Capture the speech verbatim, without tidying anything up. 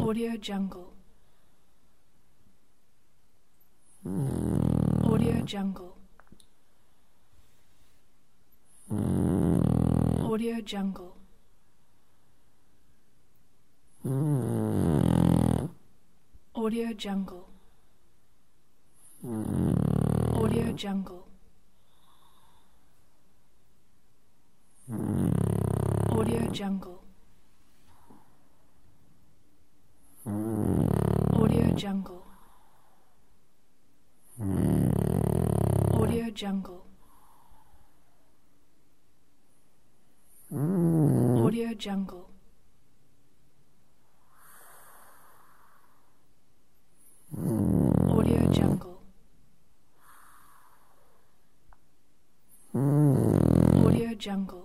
Audio Jungle. Audio Jungle. Audio Jungle. Audio Jungle. Audio Jungle. Audio Jungle. Audio Jungle. Audio Jungle. Audio Jungle. Audio Jungle. Audio Jungle.